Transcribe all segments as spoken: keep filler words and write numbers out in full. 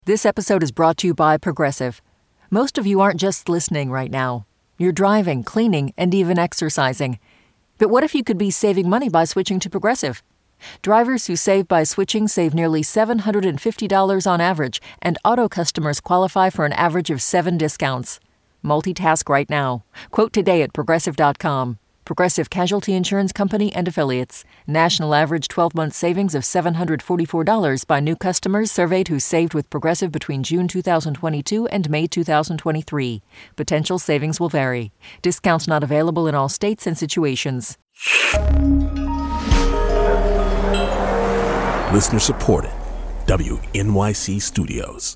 This episode is brought to you by Progressive. Most of you aren't just listening right now. You're driving, cleaning, and even exercising. But what if you could be saving money by switching to Progressive? Drivers who save by switching save nearly seven hundred fifty dollars on average, and auto customers qualify for an average of seven discounts. Multitask right now. Quote today at Progressive dot com. Progressive Casualty Insurance Company and Affiliates. National average twelve-month savings of seven hundred forty-four dollars by new customers surveyed who saved with Progressive between June two thousand twenty-two and May two thousand twenty-three. Potential savings will vary. Discounts not available in all states and situations. Listener supported. W N Y C Studios.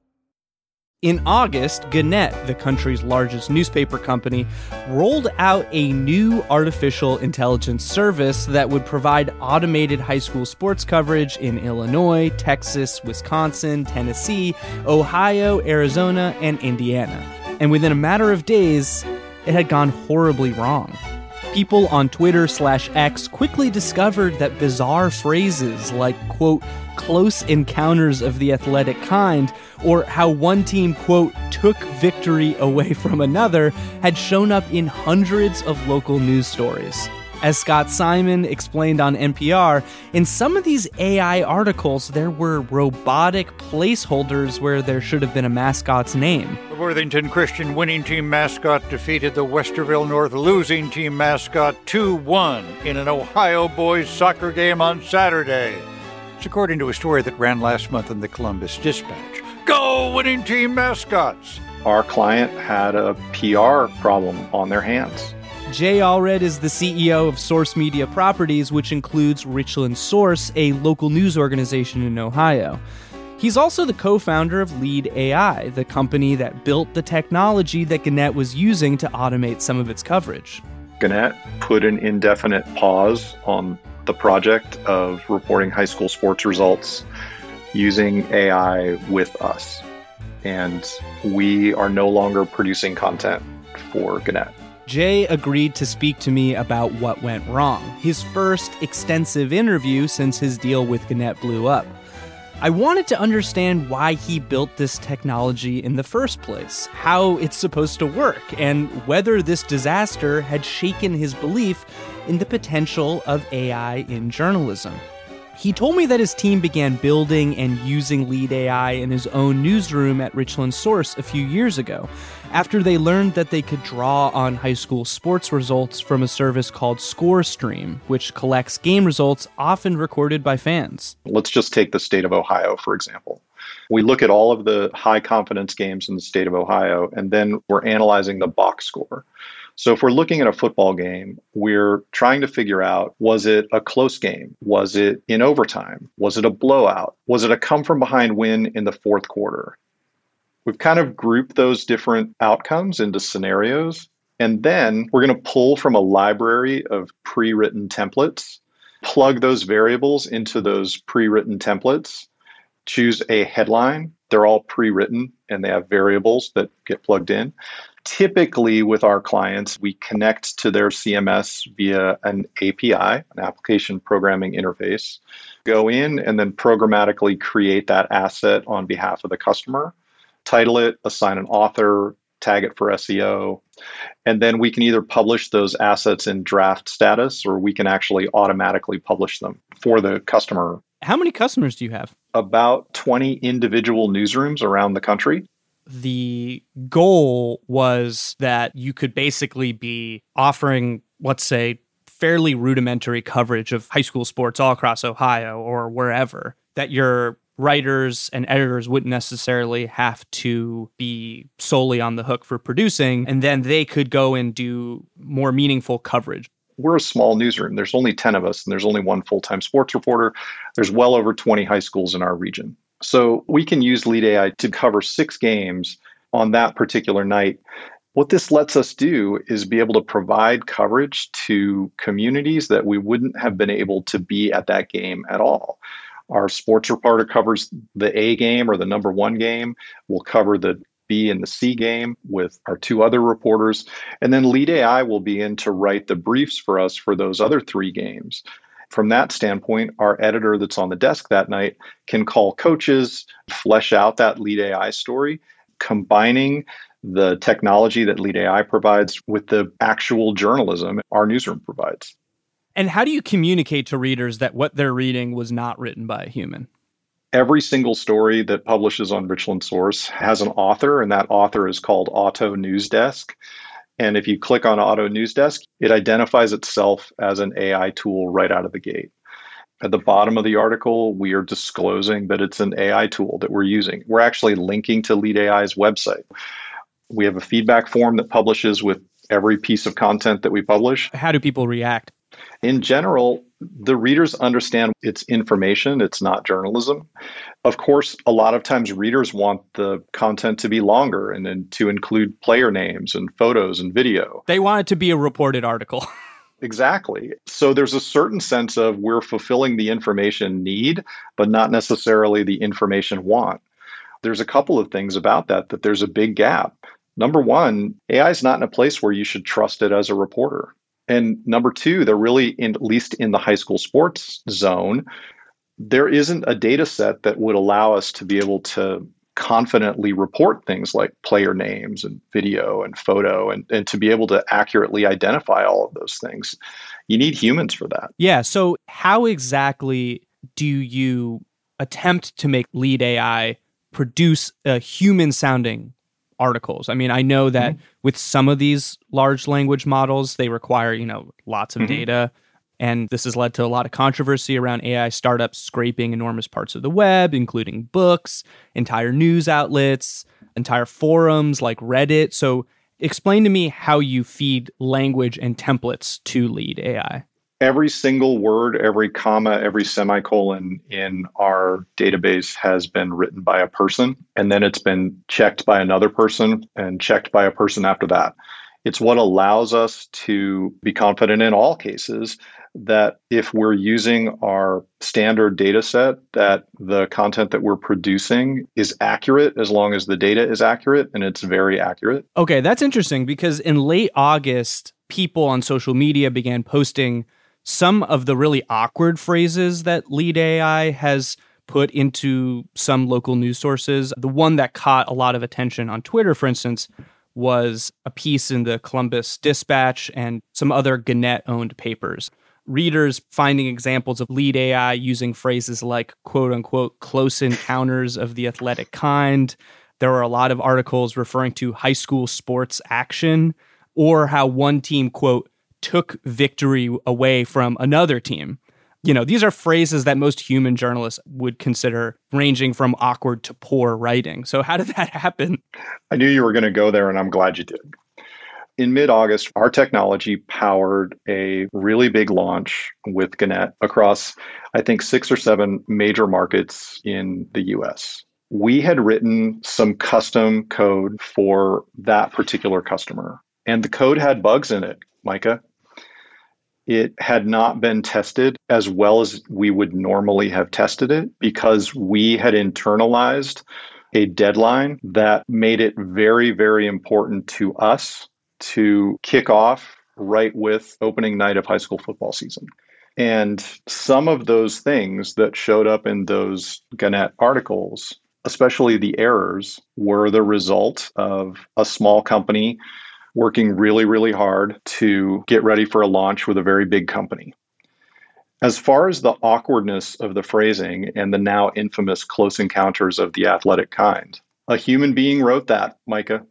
In August, Gannett, the country's largest newspaper company, rolled out a new artificial intelligence service that would provide automated high school sports coverage in Illinois, Texas, Wisconsin, Tennessee, Ohio, Arizona, and Indiana. And within a matter of days, it had gone horribly wrong. People on Twitter slash X quickly discovered that bizarre phrases like, quote, close encounters of the athletic kind, or how one team, quote, took victory away from another, had shown up in hundreds of local news stories. As Scott Simon explained on N P R, in some of these A I articles, there were robotic placeholders where there should have been a mascot's name. The Worthington Christian winning team mascot defeated the Westerville North losing team mascot two one in an Ohio boys soccer game on Saturday. It's according to a story that ran last month in the Columbus Dispatch. Go, winning team mascots! Our client had a P R problem on their hands. Jay Allred is the C E O of Source Media Properties, which includes Richland Source, a local news organization in Ohio. He's also the co-founder of Lead A I, the company that built the technology that Gannett was using to automate some of its coverage. Gannett put an indefinite pause on the project of reporting high school sports results using A I with us. And we are no longer producing content for Gannett. Jay agreed to speak to me about what went wrong, his first extensive interview since his deal with Gannett blew up. I wanted to understand why he built this technology in the first place, how it's supposed to work, and whether this disaster had shaken his belief in the potential of A I in journalism. He told me that his team began building and using Lead A I in his own newsroom at Richland Source a few years ago, after they learned that they could draw on high school sports results from a service called ScoreStream, which collects game results often recorded by fans. Let's just take the state of Ohio, for example. We look at all of the high-confidence games in the state of Ohio, and then we're analyzing the box score. So if we're looking at a football game, we're trying to figure out, was it a close game? Was it in overtime? Was it a blowout? Was it a come-from-behind win in the fourth quarter? We've kind of grouped those different outcomes into scenarios, and then we're going to pull from a library of pre-written templates, plug those variables into those pre-written templates, choose a headline. They're all pre-written, and they have variables that get plugged in. Typically, with our clients, we connect to their C M S via an A P I, an application programming interface, go in and then programmatically create that asset on behalf of the customer, title it, assign an author, tag it for S E O, and then we can either publish those assets in draft status or we can actually automatically publish them for the customer. How many customers do you have? About twenty individual newsrooms around the country. The goal was that you could basically be offering, let's say, fairly rudimentary coverage of high school sports all across Ohio or wherever, that your writers and editors wouldn't necessarily have to be solely on the hook for producing, and then they could go and do more meaningful coverage. We're a small newsroom. There's only ten of us, and there's only one full-time sports reporter. There's well over twenty high schools in our region. So we can use Lead A I to cover six games on that particular night. What this lets us do is be able to provide coverage to communities that we wouldn't have been able to be at that game at all. Our sports reporter covers the A game or the number one game. We'll cover the B and the C game with our two other reporters. And then Lead A I will be in to write the briefs for us for those other three games. From that standpoint, our editor that's on the desk that night can call coaches, flesh out that Lead A I story, combining the technology that Lead A I provides with the actual journalism our newsroom provides. And how do you communicate to readers that what they're reading was not written by a human? Every single story that publishes on Richland Source has an author, and that author is called Auto News Desk. And if you click on Auto News Desk, it identifies itself as an A I tool right out of the gate. At the bottom of the article, we are disclosing that it's an A I tool that we're using. We're actually linking to Lead A I's website. We have a feedback form that publishes with every piece of content that we publish. How do people react? In general, the readers understand it's information, it's not journalism. Of course, a lot of times readers want the content to be longer and then to include player names and photos and video. They want it to be a reported article. Exactly. So there's a certain sense of we're fulfilling the information need, but not necessarily the information want. There's a couple of things about that, that there's a big gap. Number one, A I is not in a place where you should trust it as a reporter. And number two, they're really, in, at least in the high school sports zone, there isn't a data set that would allow us to be able to confidently report things like player names and video and photo and, and to be able to accurately identify all of those things. You need humans for that. Yeah. So how exactly do you attempt to make Lead A I produce a human-sounding articles? I mean, I know that mm-hmm. with some of these large language models, they require, you know, lots of mm-hmm. data. And this has led to a lot of controversy around A I startups scraping enormous parts of the web, including books, entire news outlets, entire forums like Reddit. So explain to me how you feed language and templates to Lead A I. Every single word, every comma, every semicolon in our database has been written by a person, and then it's been checked by another person and checked by a person after that. It's what allows us to be confident in all cases that if we're using our standard data set, that the content that we're producing is accurate as long as the data is accurate, and it's very accurate. Okay, that's interesting because in late August, people on social media began posting some of the really awkward phrases that Lead A I has put into some local news sources. The one that caught a lot of attention on Twitter, for instance, was a piece in the Columbus Dispatch and some other Gannett-owned papers. Readers finding examples of Lead A I using phrases like, quote unquote, close encounters of the athletic kind. There were a lot of articles referring to high school sports action or how one team, quote, took victory away from another team. You know, these are phrases that most human journalists would consider ranging from awkward to poor writing. So how did that happen? I knew you were going to go there, and I'm glad you did. In mid-August, our technology powered a really big launch with Gannett across, I think, six or seven major markets in the U S. We had written some custom code for that particular customer, and the code had bugs in it, Micah. It had not been tested as well as we would normally have tested it because we had internalized a deadline that made it very, very important to us to kick off right with opening night of high school football season. And some of those things that showed up in those Gannett articles, especially the errors, were the result of a small company working really, really hard to get ready for a launch with a very big company. As far as the awkwardness of the phrasing and the now infamous close encounters of the athletic kind, a human being wrote that, Micah.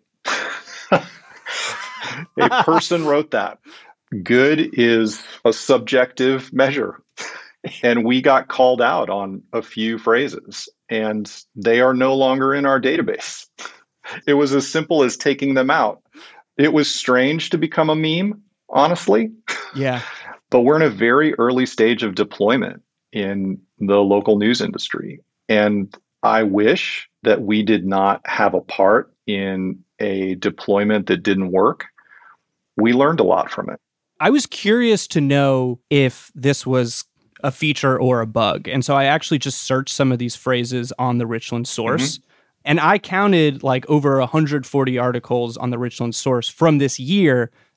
A person wrote that. Good is a subjective measure. And we got called out on a few phrases, and they are no longer in our database. It was as simple as taking them out. It was strange to become a meme, honestly. Yeah. But we're in a very early stage of deployment in the local news industry. And I wish that we did not have a part in a deployment that didn't work. We learned a lot from it. I was curious to know if this was a feature or a bug. And so I actually just searched some of these phrases on the Richland Source. Mm-hmm. And I counted like over one hundred forty articles on the Richland Source from this year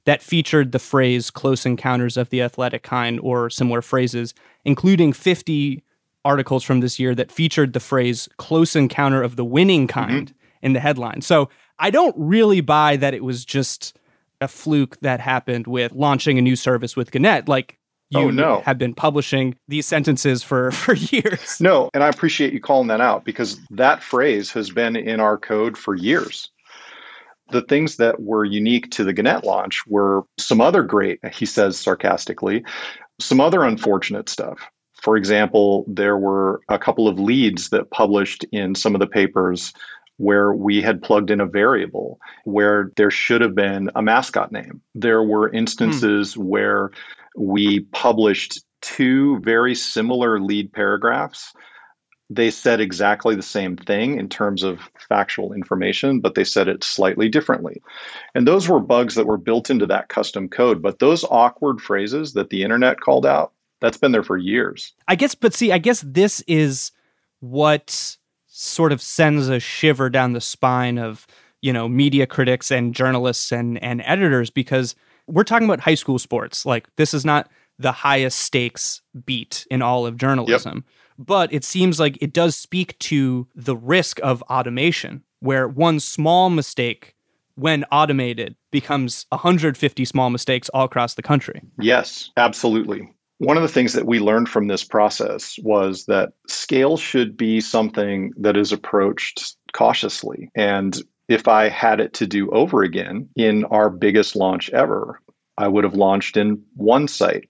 that featured the phrase close encounters of the athletic kind or similar phrases, including fifty articles from this year that featured the phrase close encounter of the winning kind mm-hmm. in the headline. So I don't really buy that it was just a fluke that happened with launching a new service with Gannett. Like, you oh, no. have been publishing these sentences for, for years. No, and I appreciate you calling that out because that phrase has been in our code for years. The things that were unique to the Gannett launch were some other great, he says sarcastically, some other unfortunate stuff. For example, there were a couple of leads that published in some of the papers where we had plugged in a variable where there should have been a mascot name. There were instances hmm. where we published two very similar lead paragraphs. They said exactly the same thing in terms of factual information, but they said it slightly differently. And those were bugs that were built into that custom code. But those awkward phrases that the internet called out, that's been there for years. I guess, but see, I guess this is what sort of sends a shiver down the spine of, you know, media critics and journalists and, and editors, because we're talking about high school sports. Like, this is not the highest stakes beat in all of journalism. Yep. But it seems like it does speak to the risk of automation, where one small mistake, when automated, becomes one hundred fifty small mistakes all across the country. Yes, absolutely. One of the things that we learned from this process was that scale should be something that is approached cautiously. And if I had it to do over again in our biggest launch ever, I would have launched in one site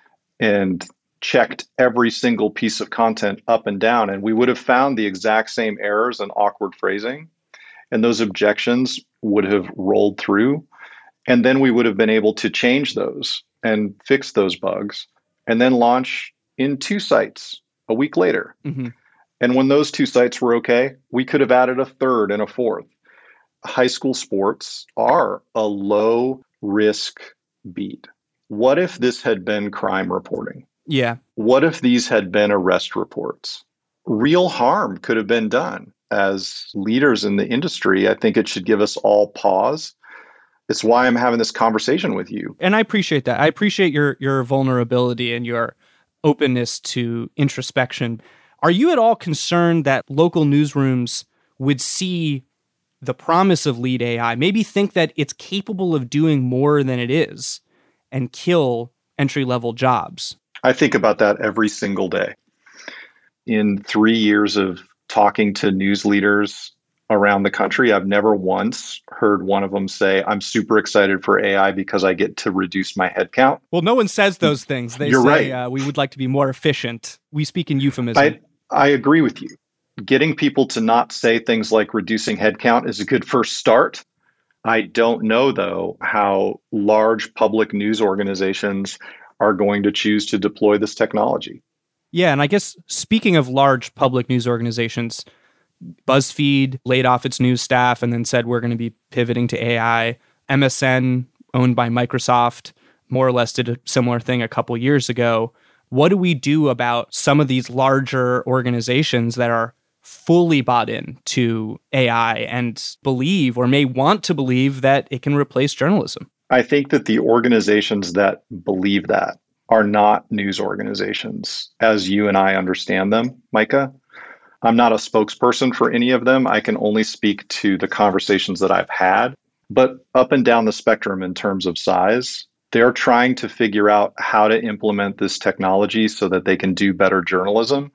and checked every single piece of content up and down, and we would have found the exact same errors and awkward phrasing, and those objections would have rolled through, and then we would have been able to change those and fix those bugs, and then launch in two sites a week later. Mm-hmm. And when those two sites were okay, we could have added a third and a fourth. High school sports are a low risk beat. What if this had been crime reporting? Yeah. What if these had been arrest reports? Real harm could have been done. As leaders in the industry, I think it should give us all pause. It's why I'm having this conversation with you. And I appreciate that. I appreciate your your vulnerability and your openness to introspection. Are you at all concerned that local newsrooms would see the promise of lead A I, maybe think that it's capable of doing more than it is, and kill entry-level jobs? I think about that every single day. In three years of talking to news leaders around the country, I've never once heard one of them say, I'm super excited for A I because I get to reduce my headcount. Well, no one says those things. They You're say, right. uh, we would like to be more efficient. We speak in euphemism. I, I agree with you. Getting people to not say things like reducing headcount is a good first start. I don't know, though, how large public news organizations are going to choose to deploy this technology. Yeah, and I guess speaking of large public news organizations, BuzzFeed laid off its news staff and then said we're going to be pivoting to A I. M S N, owned by Microsoft, more or less did a similar thing a couple years ago. What do we do about some of these larger organizations that are fully bought in to A I and believe or may want to believe that it can replace journalism? I think that the organizations that believe that are not news organizations, as you and I understand them, Micah. I'm not a spokesperson for any of them. I can only speak to the conversations that I've had. But up and down the spectrum in terms of size, they're trying to figure out how to implement this technology so that they can do better journalism,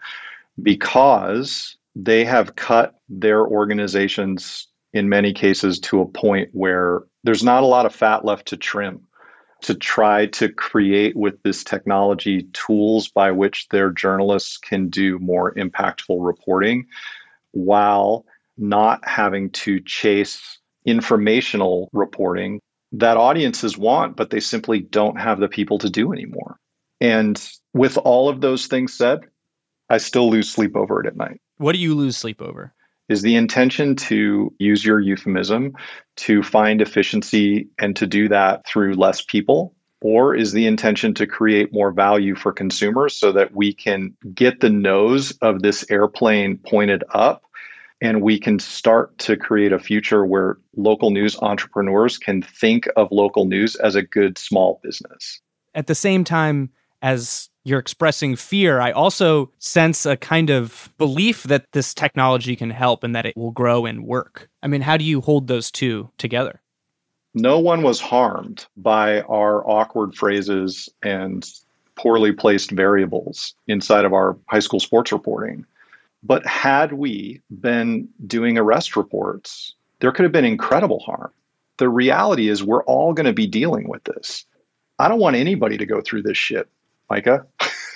because they have cut their organizations in many cases to a point where there's not a lot of fat left to trim to try to create with this technology tools by which their journalists can do more impactful reporting while not having to chase informational reporting that audiences want, but they simply don't have the people to do anymore. And with all of those things said, I still lose sleep over it at night. What do you lose sleep over? Is the intention to use your euphemism to find efficiency and to do that through less people? Or is the intention to create more value for consumers so that we can get the nose of this airplane pointed up And we can start to create a future where local news entrepreneurs can think of local news as a good small business. At the same time as you're expressing fear, I also sense a kind of belief that this technology can help and that it will grow and work. I mean, how do you hold those two together? No one was harmed by our awkward phrases and poorly placed variables inside of our high school sports reporting. But had we been doing arrest reports, there could have been incredible harm. The reality is we're all going to be dealing with this. I don't want anybody to go through this shit, Micah.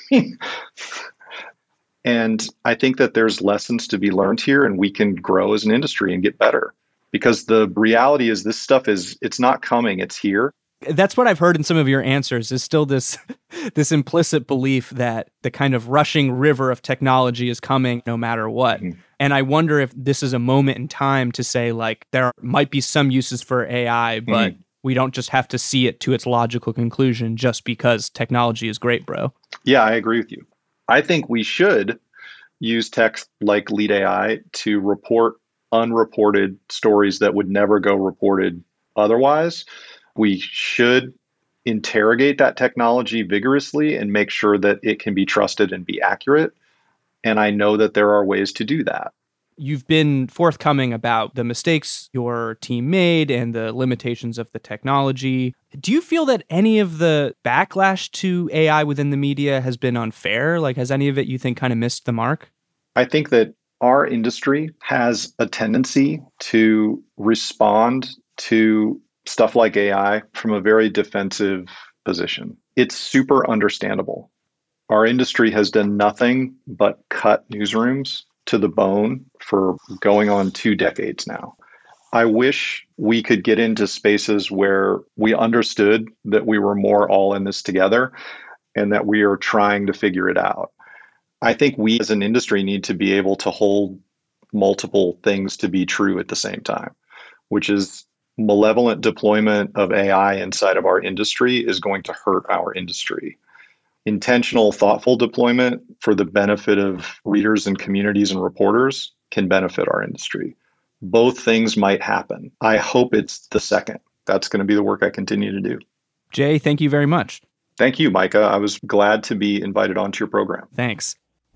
And I think that there's lessons to be learned here, and we can grow as an industry and get better. Because the reality is this stuff is, it's not coming, it's here. That's what I've heard in some of your answers is still this this implicit belief that the kind of rushing river of technology is coming no matter what. Mm-hmm. And I wonder if this is a moment in time to say, like, there might be some uses for A I, but mm-hmm. we don't just have to see it to its logical conclusion just because technology is great, bro. Yeah, I agree with you. I think we should use tech like Lead A I to report unreported stories that would never go reported otherwise. We should interrogate that technology vigorously and make sure that it can be trusted and be accurate. And I know that there are ways to do that. You've been forthcoming about the mistakes your team made and the limitations of the technology. Do you feel that any of the backlash to A I within the media has been unfair? Like, has any of it, you think, kind of missed the mark? I think that our industry has a tendency to respond to stuff like A I from a very defensive position. It's super understandable. Our industry has done nothing but cut newsrooms to the bone for going on two decades now. I wish we could get into spaces where we understood that we were more all in this together and that we are trying to figure it out. I think we as an industry need to be able to hold multiple things to be true at the same time, which is malevolent deployment of A I inside of our industry is going to hurt our industry. Intentional, thoughtful deployment for the benefit of readers and communities and reporters can benefit our industry. Both things might happen. I hope it's the second. That's going to be the work I continue to do. Jay, thank you very much. Thank you, Micah. I was glad to be invited onto your program. Thanks.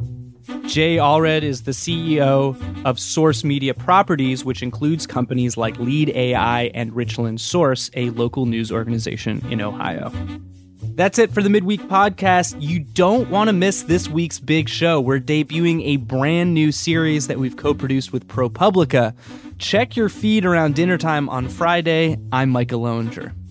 Jay Allred is the C E O of Source Media Properties, which includes companies like Lead A I and Richland Source, a local news organization in Ohio. That's it for the Midweek Podcast. You don't want to miss this week's big show. We're debuting a brand new series that we've co-produced with ProPublica. Check your feed around dinner time on Friday. I'm Micah Loewinger.